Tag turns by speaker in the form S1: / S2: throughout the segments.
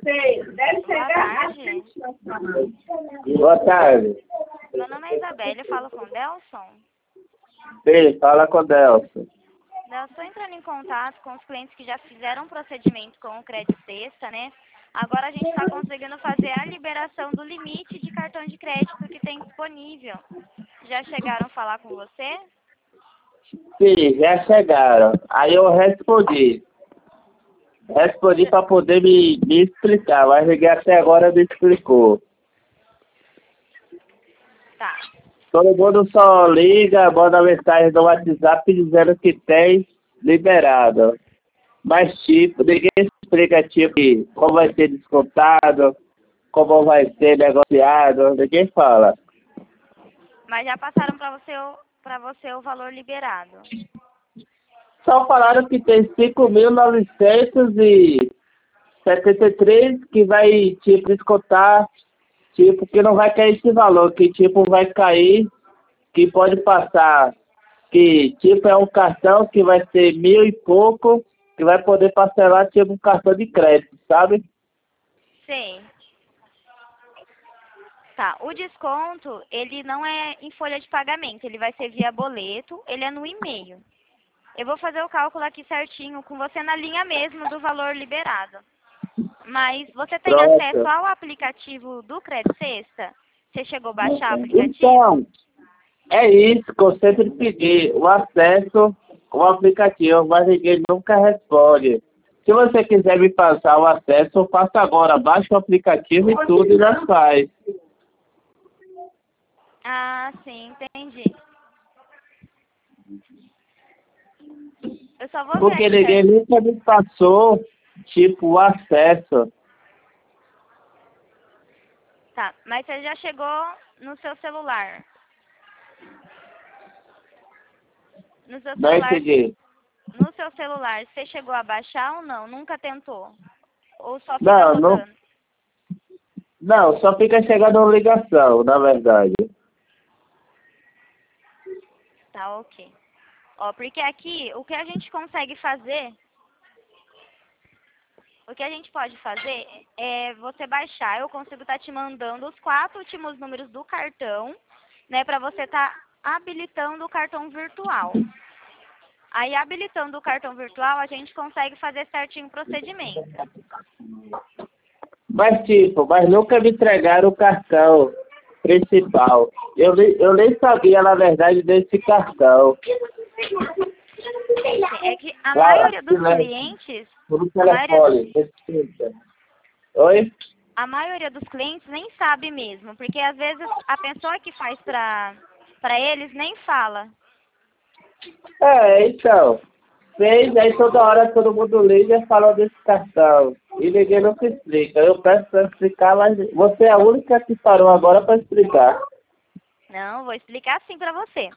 S1: Deve
S2: Boa tarde.
S3: Boa tarde.
S2: Meu nome é Isabelle, eu falo com o Delson.
S3: Sim, fala com o Delson.
S2: Eu estou entrando em contato com os clientes que já fizeram um procedimento com o Crédito Sexta, né? Agora a gente está conseguindo fazer a liberação do limite de cartão de crédito que tem disponível. Já chegaram a falar com você?
S3: Sim, já chegaram. Aí eu respondi. Respondi para poder me explicar, mas ninguém até agora me explicou.
S2: Tá.
S3: Todo mundo só liga, manda mensagem no WhatsApp dizendo que tem liberado. Mas, tipo, ninguém explica, tipo, como vai ser descontado, como vai ser negociado, ninguém fala.
S2: Mas já passaram para você o valor liberado.
S3: Só falaram que tem 5.973 que vai, tipo, descontar, tipo, que não vai cair esse valor, que, tipo, vai cair, que pode passar, que, tipo, é um cartão que vai ser 1.000 e pouco, que vai poder parcelar, tipo, um cartão de crédito, sabe?
S2: Sim. Tá, o desconto, ele não é em folha de pagamento, ele vai ser via boleto, ele é no e-mail. Eu vou fazer o cálculo aqui certinho com você na linha mesmo do valor liberado. Mas você tem
S3: Pronto.
S2: acesso ao aplicativo do Crédito Sexta? Você chegou a baixar o aplicativo?
S3: Então, é isso que eu sempre pedi, o acesso ao aplicativo, mas ninguém nunca responde. Se você quiser me passar o acesso, eu faço agora. Baixa o aplicativo e tudo e já faz.
S2: Ah, sim, entendi. Eu só vou ver
S3: Porque
S2: aqui
S3: ninguém
S2: certinho.
S3: nunca me passou, tipo, o acesso.
S2: Tá, mas você já chegou no seu celular? No seu
S3: Não
S2: celular,
S3: entendi.
S2: no seu celular, você chegou a baixar ou não? Nunca tentou? Ou só fica
S3: Não, não,
S2: rodando?
S3: não, só fica chegando ligação, na verdade.
S2: Tá, ok. Ó, porque aqui, o que a gente consegue fazer, o que a gente pode fazer é você baixar, eu consigo estar te mandando os 4 últimos números do cartão, né, para você estar habilitando o cartão virtual. Aí, habilitando o cartão virtual, a gente consegue fazer certinho o procedimento.
S3: Mas, tipo, mas nunca me entregaram o cartão principal. Eu nem sabia, na verdade, desse cartão.
S2: É que a
S3: Lá,
S2: maioria dos
S3: né,
S2: clientes,
S3: no
S2: a maioria dos,
S3: telefone. Respeita. Oi?
S2: a maioria dos clientes nem sabe mesmo, porque às vezes a pessoa que faz para eles nem fala.
S3: É, então. Fez, aí toda hora todo mundo liga e fala desse cartão. E ninguém não se explica. Eu peço para explicar, mas você é a única que parou agora para explicar.
S2: Não, vou explicar assim para você.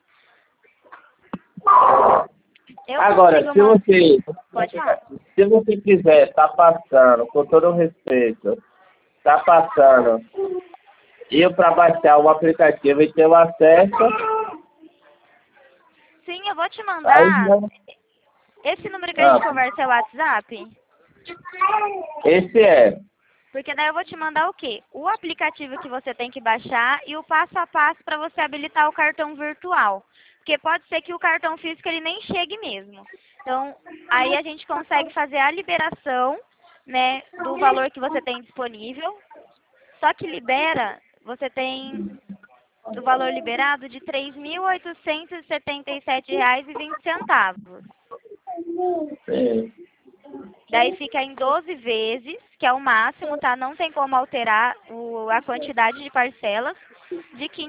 S2: Eu
S3: Agora,
S2: consigo man... Pode falar.
S3: se você quiser, tá passando, com todo o respeito, tá passando, eu para baixar o aplicativo e ter o acesso,
S2: Sim, eu vou te
S3: aí
S2: mandar.
S3: não.
S2: Esse número que a gente conversa é o WhatsApp?
S3: Esse é.
S2: Porque daí eu vou te mandar o quê? O aplicativo que você tem que baixar e o passo a passo para você habilitar o cartão virtual. Porque pode ser que o cartão físico ele nem chegue mesmo. Então, aí a gente consegue fazer a liberação, né, do valor que você tem disponível. Só que libera, você tem o valor liberado de R$ 3.877,20.
S3: Sim.
S2: Daí fica em 12 vezes, que é o máximo, tá? Não tem como alterar a quantidade de parcelas, de R$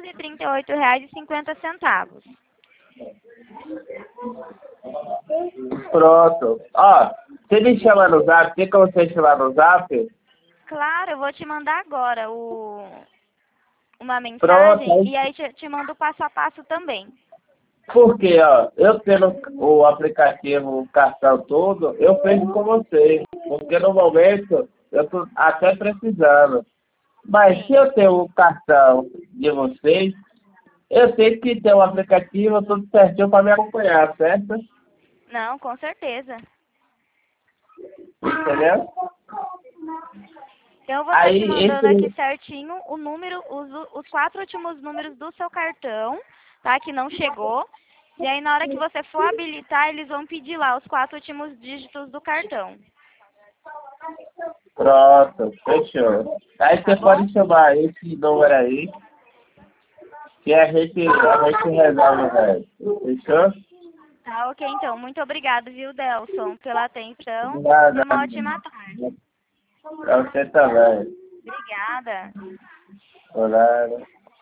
S2: 538,50.
S3: Pronto. Ó, você me chama no Zap, tem como você chamar no Zap?
S2: Claro, eu vou te mandar agora uma
S3: Pronto.
S2: mensagem e aí te mando o passo a passo também.
S3: Porque, ó, eu tendo o aplicativo, o cartão todo, eu fecho com vocês. Porque no momento eu tô até precisando. Mas se
S2: Sim.
S3: eu tenho o cartão de vocês, eu tenho que ter o aplicativo tudo certinho para me acompanhar, certo?
S2: Não, com certeza.
S3: Entendeu?
S2: Então eu vou estar
S3: Aí,
S2: te mandando
S3: esse...
S2: aqui certinho o número, os 4 últimos números do seu cartão, tá? Que não chegou. E aí na hora que você for habilitar, eles vão pedir lá os 4 últimos dígitos do cartão.
S3: Pronto, fechou. Aí
S2: Tá
S3: você
S2: bom?
S3: pode chamar esse número aí, que a gente resolve o resto. Fechou?
S2: Tá, ok, então. Muito obrigado, viu, Delson, pela atenção. E
S3: Nada.
S2: uma ótima tarde.
S3: Pra você também.
S2: Obrigada.
S3: Olá.